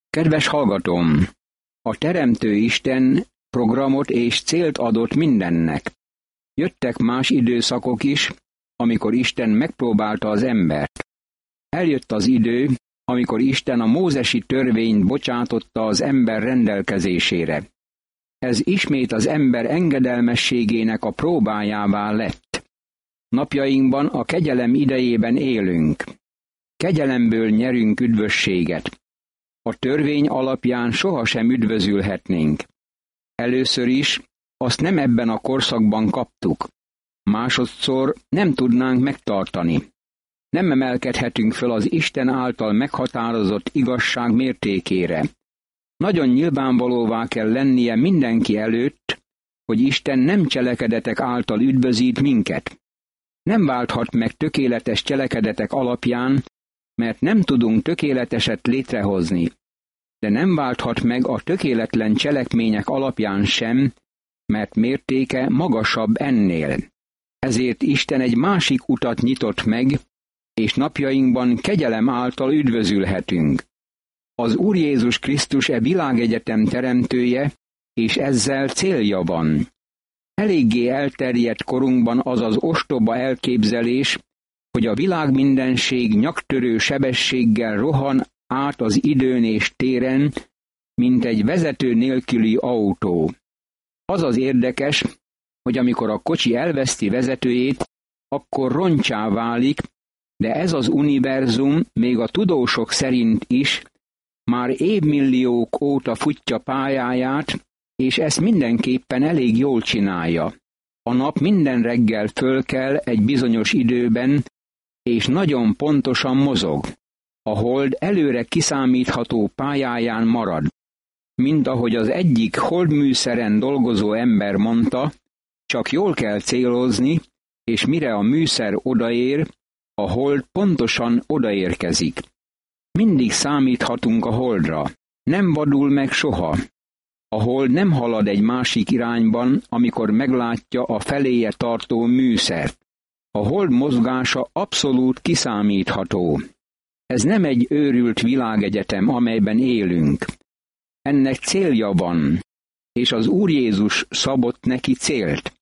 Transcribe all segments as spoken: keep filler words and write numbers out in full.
Kedves hallgatóm! A Teremtő Isten programot és célt adott mindennek. Jöttek más időszakok is, amikor Isten megpróbálta az embert. Eljött az idő, amikor Isten a mózesi törvényt bocsátotta az ember rendelkezésére. Ez ismét az ember engedelmességének a próbájává lett. Napjainkban a kegyelem idejében élünk. Kegyelemből nyerünk üdvösséget. A törvény alapján sohasem üdvözülhetnénk. Először is azt nem ebben a korszakban kaptuk. Másodszor nem tudnánk megtartani. Nem emelkedhetünk föl az Isten által meghatározott igazság mértékére. Nagyon nyilvánvalóvá kell lennie mindenki előtt, hogy Isten nem cselekedetek által üdvözít minket. Nem válthat meg tökéletes cselekedetek alapján, mert nem tudunk tökéleteset létrehozni. De nem válthat meg a tökéletlen cselekmények alapján sem, mert mértéke magasabb ennél. Ezért Isten egy másik utat nyitott meg, és napjainkban kegyelem által üdvözülhetünk. Az Úr Jézus Krisztus e világegyetem teremtője, és ezzel célja van. Eléggé elterjedt korunkban az az ostoba elképzelés, hogy a világ mindenség nyaktörő sebességgel rohan át az időn és téren, mint egy vezető nélküli autó. Az az érdekes, hogy amikor a kocsi elveszti vezetőjét, akkor roncsá válik, de ez az univerzum még a tudósok szerint is már évmilliók óta futja pályáját, és ezt mindenképpen elég jól csinálja. A nap minden reggel fölkel egy bizonyos időben, és nagyon pontosan mozog. A hold előre kiszámítható pályáján marad. Mint ahogy az egyik holdműszeren dolgozó ember mondta, csak jól kell célozni, és mire a műszer odaér, a hold pontosan odaérkezik. Mindig számíthatunk a holdra. Nem vadul meg soha. A hold nem halad egy másik irányban, amikor meglátja a feléje tartó műszert. A hold mozgása abszolút kiszámítható. Ez nem egy őrült világegyetem, amelyben élünk. Ennek célja van, és az Úr Jézus szabott neki célt.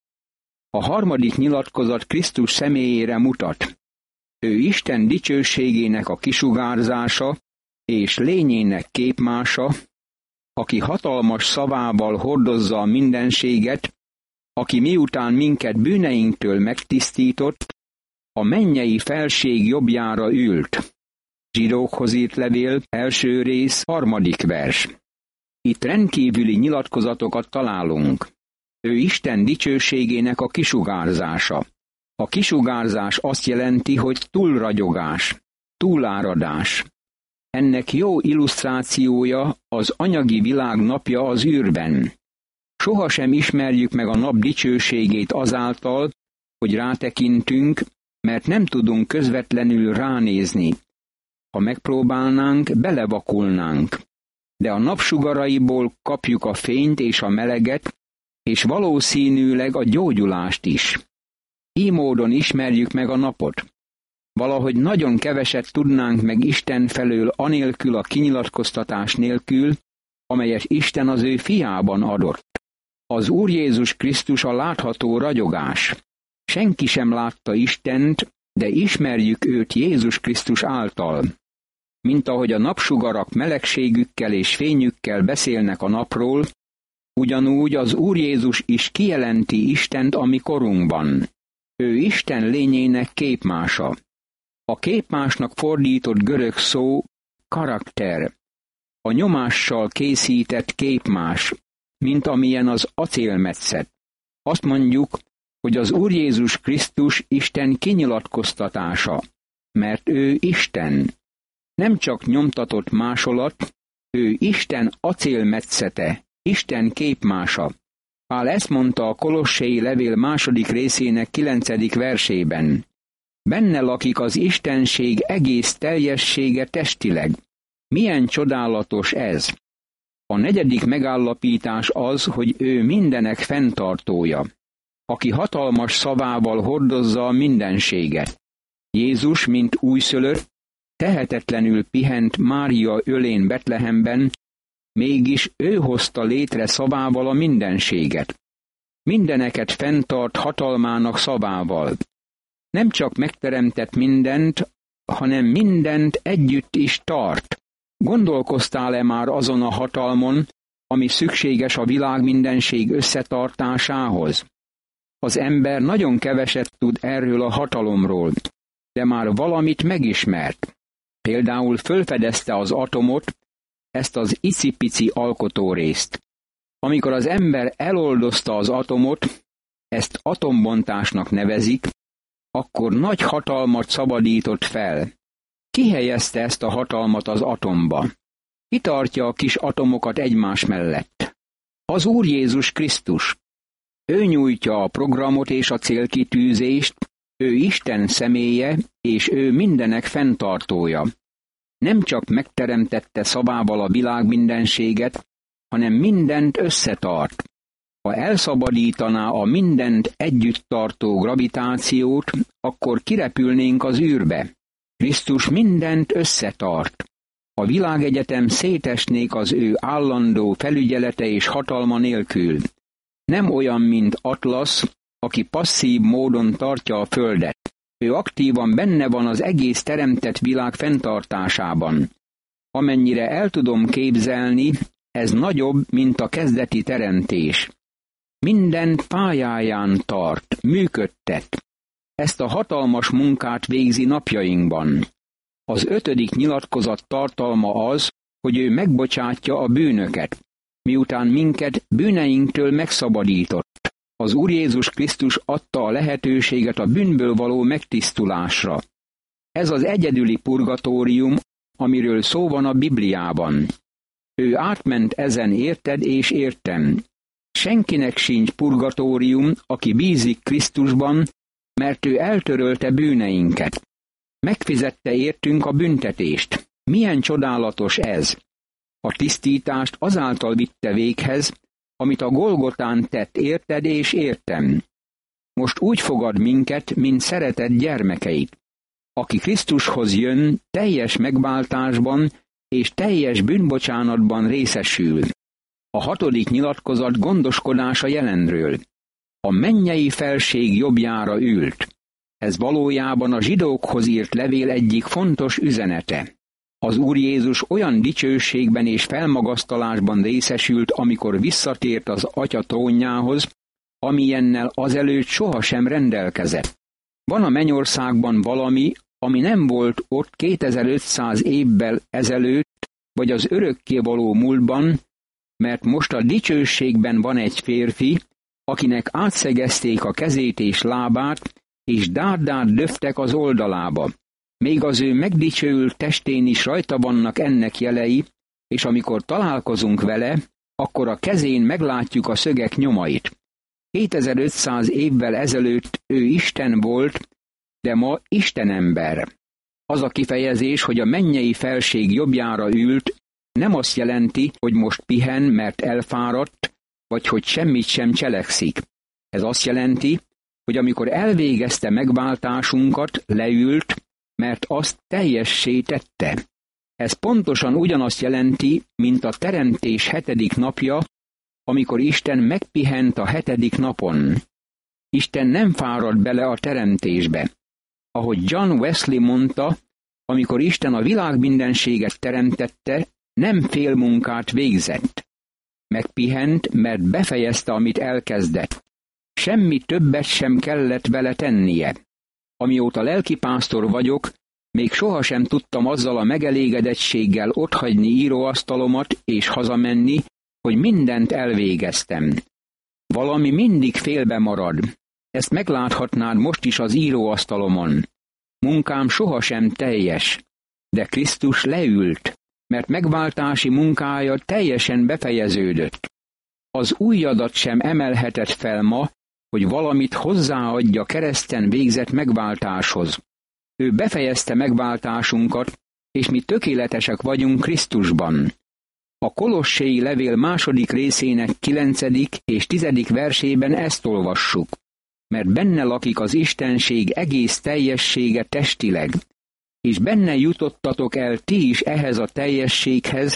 A harmadik nyilatkozat Krisztus személyére mutat. Ő Isten dicsőségének a kisugárzása és lényének képmása, aki hatalmas szavával hordozza a mindenséget, aki miután minket bűneinktől megtisztított, a mennyei felség jobbjára ült. Zsidókhoz írt levél, első rész, harmadik vers. Itt rendkívüli nyilatkozatokat találunk. Ő Isten dicsőségének a kisugárzása. A kisugárzás azt jelenti, hogy túlragyogás, túláradás. Ennek jó illusztrációja az anyagi világ napja az űrben. Sohasem ismerjük meg a nap dicsőségét azáltal, hogy rátekintünk, mert nem tudunk közvetlenül ránézni. Ha megpróbálnánk, belevakulnánk. De a napsugaraiból kapjuk a fényt és a meleget, és valószínűleg a gyógyulást is. Így módon ismerjük meg a napot. Valahogy nagyon keveset tudnánk meg Isten felől anélkül a kinyilatkoztatás nélkül, amelyet Isten az ő fiában adott. Az Úr Jézus Krisztus a látható ragyogás. Senki sem látta Istent, de ismerjük őt Jézus Krisztus által. Mint ahogy a napsugarak melegségükkel és fényükkel beszélnek a napról, ugyanúgy az Úr Jézus is kijelenti Istent a mi korunkban. Ő Isten lényének képmása. A képmásnak fordított görög szó karakter. A nyomással készített képmás, mint amilyen az acélmetszet. Azt mondjuk, hogy az Úr Jézus Krisztus Isten kinyilatkoztatása, mert ő Isten. Nem csak nyomtatott másolat, ő Isten acélmetszete, Isten képmása. Pál ezt mondta a Kolossei levél második részének kilencedik versében. Benne lakik az Istenség egész teljessége testileg. Milyen csodálatos ez! A negyedik megállapítás az, hogy ő mindenek fenntartója, aki hatalmas szavával hordozza a mindenséget. Jézus, mint újszülött, tehetetlenül pihent Mária ölén Betlehemben, Mégis ő hozta létre szavával a mindenséget. Mindeneket fenntart hatalmának szavával. Nem csak megteremtett mindent, hanem mindent együtt is tart. Gondolkoztál-e már azon a hatalmon, ami szükséges a világ mindenség összetartásához? Az ember nagyon keveset tud erről a hatalomról, de már valamit megismert. Például fölfedezte az atomot, ezt az icipici alkotórészt. Amikor az ember eloldozta az atomot, ezt atombontásnak nevezik, akkor nagy hatalmat szabadított fel. Ki helyezte ezt a hatalmat az atomba? Ki tartja a kis atomokat egymás mellett? Az Úr Jézus Krisztus. Ő nyújtja a programot és a célkitűzést, ő Isten személye, és ő mindenek fenntartója. Nem csak megteremtette szavával a világ mindenséget, hanem mindent összetart. Ha elszabadítaná a mindent együtt tartó gravitációt, akkor kirepülnénk az űrbe. Krisztus mindent összetart. A világegyetem szétesnék az ő állandó felügyelete és hatalma nélkül. Nem olyan, mint Atlasz, aki passzív módon tartja a földet. Ő aktívan benne van az egész teremtett világ fenntartásában. Amennyire el tudom képzelni, ez nagyobb, mint a kezdeti teremtés. Minden pályáján tart, működtet. Ezt a hatalmas munkát végzi napjainkban. Az ötödik nyilatkozat tartalma az, hogy ő megbocsátja a bűnöket, miután minket bűneinktől megszabadított. Az Úr Jézus Krisztus adta a lehetőséget a bűnből való megtisztulásra. Ez az egyedüli purgatórium, amiről szó van a Bibliában. Ő átment ezen, érted és értem. Senkinek sincs purgatórium, aki bízik Krisztusban, mert ő eltörölte bűneinket. Megfizette értünk a büntetést. Milyen csodálatos ez! A tisztítást azáltal vitte véghez, amit a Golgotán tett, érted és értem. Most úgy fogad minket, mint szeretett gyermekeit. Aki Krisztushoz jön, teljes megváltásban és teljes bűnbocsánatban részesül. A hatodik nyilatkozat gondoskodása jelenről. A mennyei felség jobbjára ült. Ez valójában a zsidókhoz írt levél egyik fontos üzenete. Az Úr Jézus olyan dicsőségben és felmagasztalásban részesült, amikor visszatért az Atya trónjához, amilyennel azelőtt sohasem rendelkezett. Van a mennyországban valami, ami nem volt ott kétezer-ötszáz évvel ezelőtt, vagy az örökkévaló múltban, mert most a dicsőségben van egy férfi, akinek átszegezték a kezét és lábát, és dárdát döftek az oldalába. Még az ő megdicsőült testén is rajta vannak ennek jelei, és amikor találkozunk vele, akkor a kezén meglátjuk a szögek nyomait. kétezer-ötszáz évvel ezelőtt ő Isten volt, de ma Istenember. Az a kifejezés, hogy a mennyei felség jobbjára ült, nem azt jelenti, hogy most pihen, mert elfáradt, vagy hogy semmit sem cselekszik. Ez azt jelenti, hogy amikor elvégezte megváltásunkat, leült, mert azt teljessé tette. Ez pontosan ugyanazt jelenti, mint a teremtés hetedik napja, amikor Isten megpihent a hetedik napon. Isten nem fárad bele a teremtésbe. Ahogy John Wesley mondta, amikor Isten a világ mindenséget teremtette, nem félmunkát végzett. Megpihent, mert befejezte, amit elkezdett. Semmi többet sem kellett vele tennie. Amióta lelkipásztor vagyok, még sohasem tudtam azzal a megelégedettséggel otthagyni íróasztalomat és hazamenni, hogy mindent elvégeztem. Valami mindig félbe marad. Ezt megláthatnád most is az íróasztalomon. Munkám sohasem teljes, de Krisztus leült, mert megváltási munkája teljesen befejeződött. Az ujjadat sem emelhetett fel ma, hogy valamit hozzáadja kereszten végzett megváltáshoz. Ő befejezte megváltásunkat, és mi tökéletesek vagyunk Krisztusban. A Kolosséi levél második részének kilencedik és tizedik versében ezt olvassuk. Mert benne lakik az Istenség egész teljessége testileg, és benne jutottatok el ti is ehhez a teljességhez,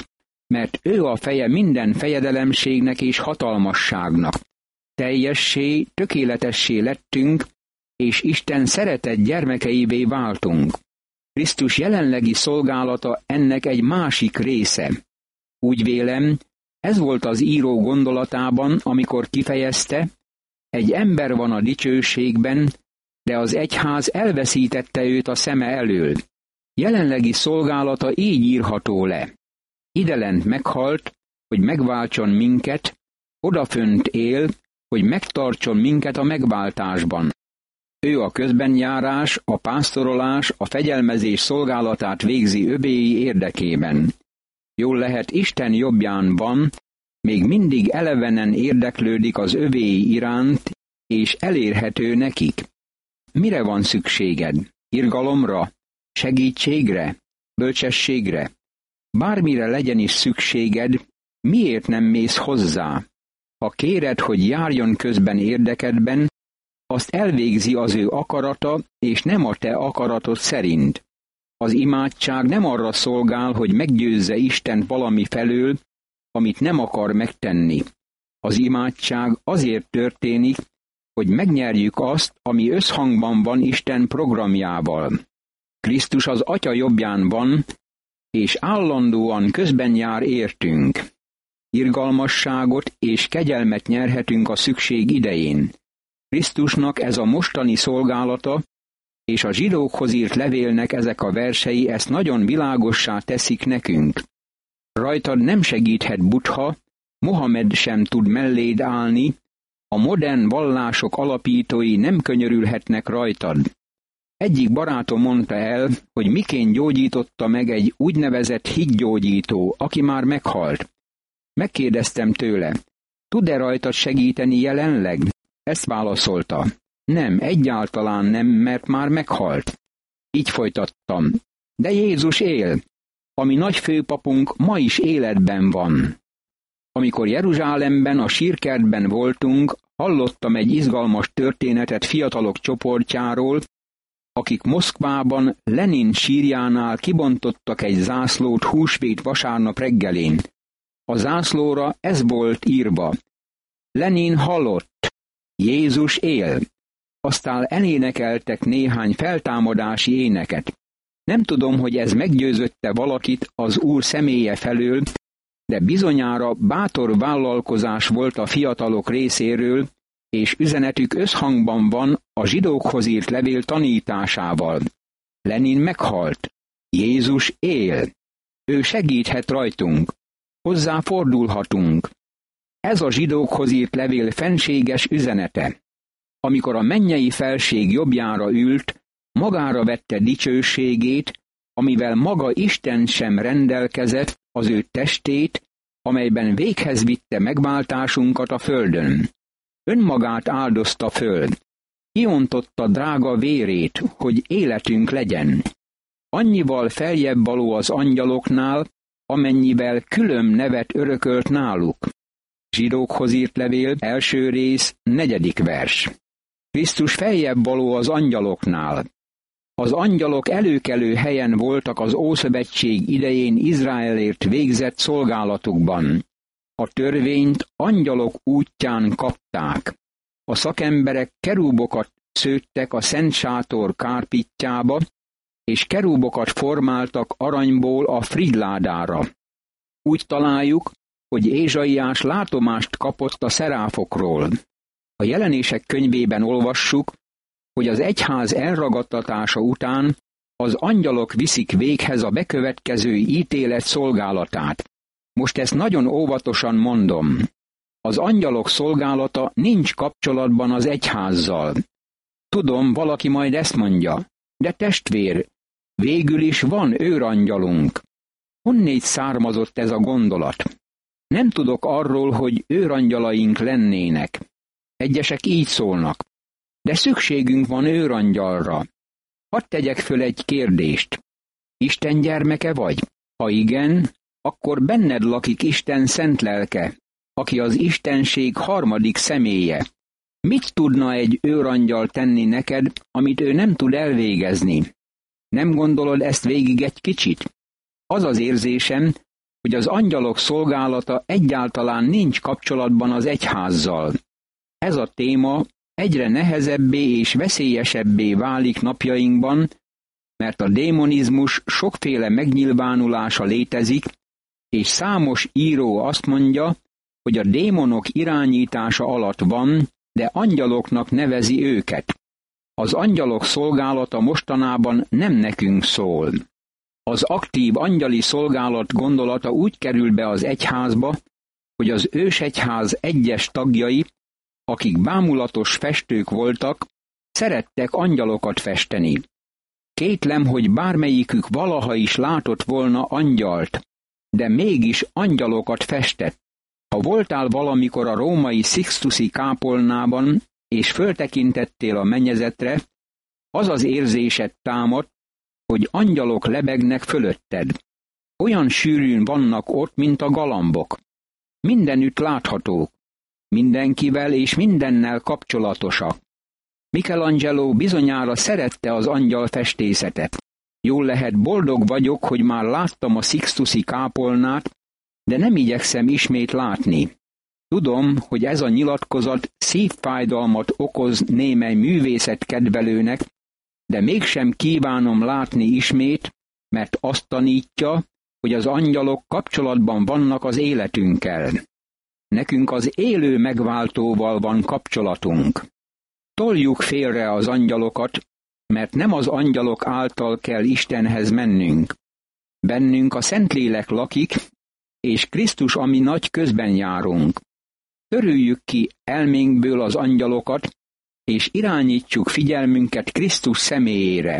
mert ő a feje minden fejedelemségnek és hatalmasságnak. Teljessé, tökéletessé lettünk, és Isten szeretett gyermekeivé váltunk. Krisztus jelenlegi szolgálata ennek egy másik része. Úgy vélem, ez volt az író gondolatában, amikor kifejezte, egy ember van a dicsőségben, de az egyház elveszítette őt a szeme elől. Jelenlegi szolgálata így írható le. Idelent meghalt, hogy megváltson minket, odafönt él, hogy megtartson minket a megváltásban. Ő a közbenjárás, a pásztorolás, a fegyelmezés szolgálatát végzi övéi érdekében. Jól lehet, Isten jobbján van, még mindig elevenen érdeklődik az övéi iránt, és elérhető nekik. Mire van szükséged? Irgalomra? Segítségre? Bölcsességre? Bármire legyen is szükséged, miért nem mész hozzá? Ha kéred, hogy járjon közben érdekedben, azt elvégzi az ő akarata, és nem a te akaratod szerint. Az imádság nem arra szolgál, hogy meggyőzze Isten valami felől, amit nem akar megtenni. Az imádság azért történik, hogy megnyerjük azt, ami összhangban van Isten programjával. Krisztus az Atya jobbján van, és állandóan közben jár értünk. Irgalmasságot és kegyelmet nyerhetünk a szükség idején. Krisztusnak ez a mostani szolgálata, és a zsidókhoz írt levélnek ezek a versei ezt nagyon világossá teszik nekünk. Rajtad nem segíthet Buddha, Mohamed sem tud melléd állni, a modern vallások alapítói nem könyörülhetnek rajtad. Egyik barátom mondta el, hogy miként gyógyította meg egy úgynevezett higgyógyító, aki már meghalt. Megkérdeztem tőle, tud-e rajtad segíteni jelenleg? Ezt válaszolta. Nem, egyáltalán nem, mert már meghalt. Így folytattam. De Jézus él. A mi nagy főpapunk ma is életben van. Amikor Jeruzsálemben a sírkertben voltunk, hallottam egy izgalmas történetet fiatalok csoportjáról, akik Moszkvában Lenin sírjánál kibontottak egy zászlót húsvét vasárnap reggelén. A zászlóra ez volt írva. Lenin halott, Jézus él. Aztán elénekeltek néhány feltámadási éneket. Nem tudom, hogy ez meggyőzötte valakit az Úr személye felől, de bizonyára bátor vállalkozás volt a fiatalok részéről, és üzenetük összhangban van a zsidókhoz írt levél tanításával. Lenin meghalt. Jézus él. Ő segíthet rajtunk. Hozzá fordulhatunk. Ez a zsidókhoz írt levél fenséges üzenete. Amikor a mennyei felség jobbjára ült, magára vette dicsőségét, amivel maga Isten sem rendelkezett, az ő testét, amelyben véghez vitte megváltásunkat a földön. Önmagát áldozta föl. Kiontotta drága vérét, hogy életünk legyen. Annyival feljebb való az angyaloknál, amennyivel külön nevet örökölt náluk. Zsidókhoz írt levél, első rész, negyedik vers. Krisztus feljebb való az angyaloknál. Az angyalok előkelő helyen voltak az Ószövetség idején Izraelért végzett szolgálatukban. A törvényt angyalok útján kapták. A szakemberek kerúbokat szőttek a Szent Sátor kárpitjába, és kerúbokat formáltak aranyból a frigyládára. Úgy találjuk, hogy Ézsaiás látomást kapott a szeráfokról. A Jelenések könyvében olvassuk, hogy az egyház elragadtatása után az angyalok viszik véghez a bekövetkező ítélet szolgálatát. Most ezt nagyon óvatosan mondom. Az angyalok szolgálata nincs kapcsolatban az egyházzal. Tudom, valaki majd ezt mondja, de testvér, végül is van őrangyalunk. Honnét származott ez a gondolat? Nem tudok arról, hogy őrangyalaink lennének. Egyesek így szólnak. De szükségünk van őrangyalra. Hadd tegyek föl egy kérdést. Isten gyermeke vagy? Ha igen, akkor benned lakik Isten szent lelke, aki az istenség harmadik személye. Mit tudna egy őrangyal tenni neked, amit ő nem tud elvégezni? Nem gondolod ezt végig egy kicsit? Az az érzésem, hogy az angyalok szolgálata egyáltalán nincs kapcsolatban az egyházzal. Ez a téma egyre nehezebbé és veszélyesebbé válik napjainkban, mert a démonizmus sokféle megnyilvánulása létezik, és számos író azt mondja, hogy a démonok irányítása alatt van, de angyaloknak nevezi őket. Az angyalok szolgálata mostanában nem nekünk szól. Az aktív angyali szolgálat gondolata úgy kerül be az egyházba, hogy az ősegyház egyes tagjai, akik bámulatos festők voltak, szerettek angyalokat festeni. Kétlem, hogy bármelyikük valaha is látott volna angyalt, de mégis angyalokat festett. Ha voltál valamikor a római Sixtusi kápolnában, és föltekintettél a mennyezetre, az az érzésed támad, hogy angyalok lebegnek fölötted. Olyan sűrűn vannak ott, mint a galambok. Mindenütt láthatók, mindenkivel és mindennel kapcsolatosak. Michelangelo bizonyára szerette az angyalfestészetet. Jól lehet, boldog vagyok, hogy már láttam a Sixtusi kápolnát, de nem igyekszem ismét látni. Tudom, hogy ez a nyilatkozat szívfájdalmat okoz némely művészetkedvelőnek, de mégsem kívánom látni ismét, mert azt tanítja, hogy az angyalok kapcsolatban vannak az életünkkel. Nekünk az élő megváltóval van kapcsolatunk. Toljuk félre az angyalokat, mert nem az angyalok által kell Istenhez mennünk. Bennünk a Szentlélek lakik, és Krisztus a mi nagy közben járunk. Törüljük ki elménkből az angyalokat, és irányítsuk figyelmünket Krisztus személyére.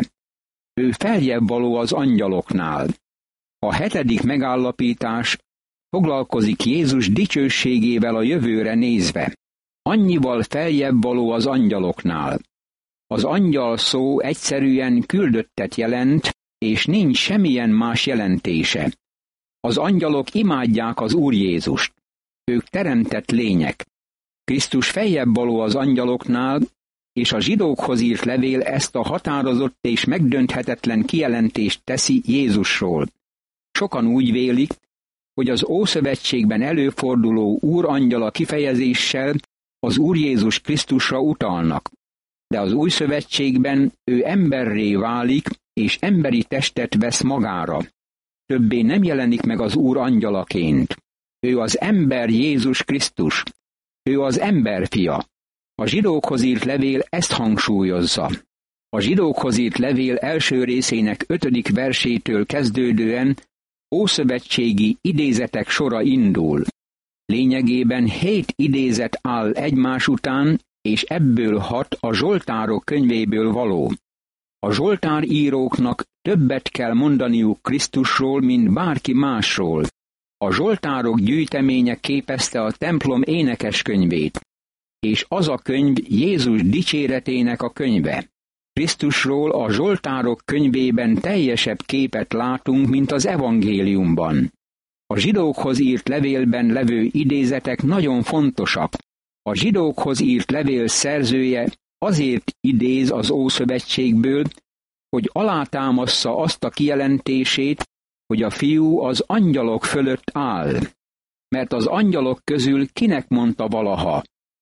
Ő feljebb való az angyaloknál. A hetedik megállapítás foglalkozik Jézus dicsőségével a jövőre nézve. Annyival feljebb való az angyaloknál. Az angyal szó egyszerűen küldöttet jelent, és nincs semmilyen más jelentése. Az angyalok imádják az Úr Jézust. Ők teremtett lények. Krisztus feljebb való az angyaloknál, és a zsidókhoz írt levél ezt a határozott és megdönthetetlen kijelentést teszi Jézusról. Sokan úgy vélik, hogy az Ószövetségben előforduló Úr angyala kifejezéssel az Úr Jézus Krisztusra utalnak. De az Új Szövetségben ő emberré válik, és emberi testet vesz magára. Többé nem jelenik meg az Úr angyalaként. Ő az ember Jézus Krisztus. Ő az ember fia. A zsidókhoz írt levél ezt hangsúlyozza. A zsidókhoz írt levél első részének ötödik versétől kezdődően ószövetségi idézetek sora indul. Lényegében hét idézet áll egymás után, és ebből hat a Zsoltárok könyvéből való. A zsoltáríróknak többet kell mondaniuk Krisztusról, mint bárki másról. A zsoltárok gyűjteménye képezte a templom énekeskönyvét, és az a könyv Jézus dicséretének a könyve. Krisztusról a zsoltárok könyvében teljesebb képet látunk, mint az evangéliumban. A zsidókhoz írt levélben levő idézetek nagyon fontosak. A zsidókhoz írt levél szerzője azért idéz az Ószövetségből, hogy alátámassza azt a kijelentését, hogy a fiú az angyalok fölött áll. Mert az angyalok közül kinek mondta valaha: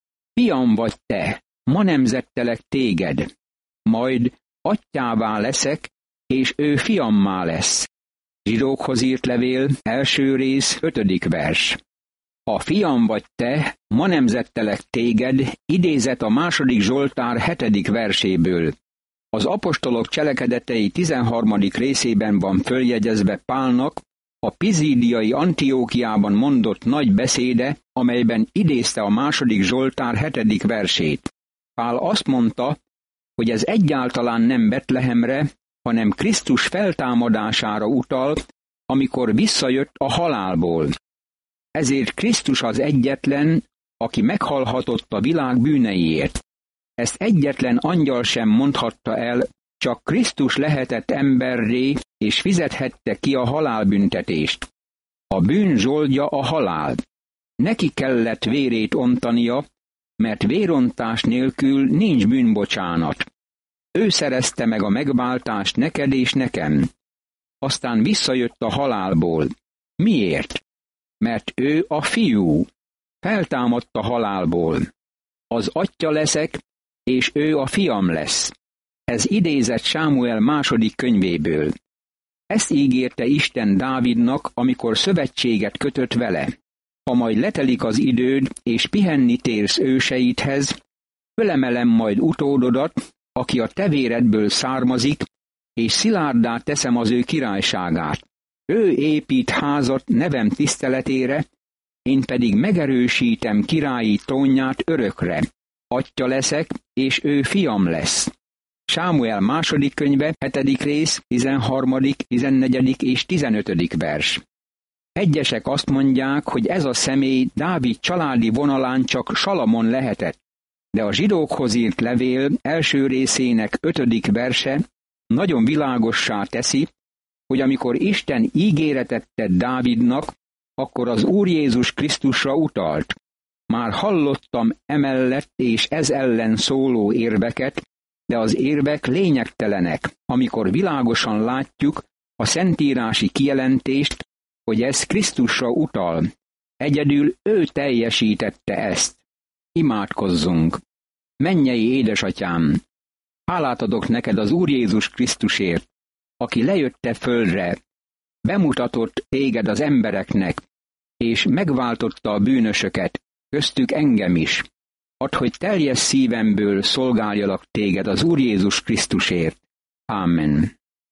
fiam vagy te, ma nemzettelek téged, majd atyává leszek, és ő fiammá lesz. Zsidókhoz írt levél, első rész, ötödik vers. A fiam vagy te, ma nemzettelek téged, idézet a második Zsoltár hetedik verséből. Az apostolok cselekedetei tizenharmadik részében van följegyezve Pálnak a pizídiai Antiókiában mondott nagy beszéde, amelyben idézte a második Zsoltár hetedik versét. Pál azt mondta, hogy ez egyáltalán nem Betlehemre, hanem Krisztus feltámadására utal, amikor visszajött a halálból. Ezért Krisztus az egyetlen, aki meghalhatott a világ bűneiért. Ezt egyetlen angyal sem mondhatta el, csak Krisztus lehetett emberré, és fizethette ki a halálbüntetést. A bűn zsoldja a halál. Neki kellett vérét ontania, mert vérontás nélkül nincs bűnbocsánat. Ő szerezte meg a megváltást neked és nekem. Aztán visszajött a halálból. Miért? Mert ő a fiú. Feltámadt a halálból. Az atya leszek, és ő a fiam lesz. Ez idézett Sámuel második könyvéből. Ezt ígérte Isten Dávidnak, amikor szövetséget kötött vele. Ha majd letelik az időd, és pihenni térsz őseidhez, fölemelem majd utódodat, aki a te véredből származik, és szilárddá teszem az ő királyságát. Ő épít házat nevem tiszteletére, én pedig megerősítem királyi trónját örökre. Atya leszek, és ő fiam lesz. Sámuel második könyve, hetedik rész, tizenharmadik, tizennegyedik és tizenötödik vers. Egyesek azt mondják, hogy ez a személy Dávid családi vonalán csak Salamon lehetett, de a zsidókhoz írt levél első részének ötödik verse nagyon világossá teszi, hogy amikor Isten ígéretet tett Dávidnak, akkor az Úr Jézus Krisztusra utalt. Már hallottam emellett és ez ellen szóló érveket, de az érvek lényegtelenek, amikor világosan látjuk a szentírási kijelentést, hogy ez Krisztusra utal. Egyedül ő teljesítette ezt. Imádkozzunk! Mennyei édesatyám! Hálát adok neked az Úr Jézus Krisztusért, aki lejötte földre, bemutatott téged az embereknek, és megváltotta a bűnösöket, köztük engem is. Add, hogy teljes szívemből szolgáljalak téged az Úr Jézus Krisztusért. Amen.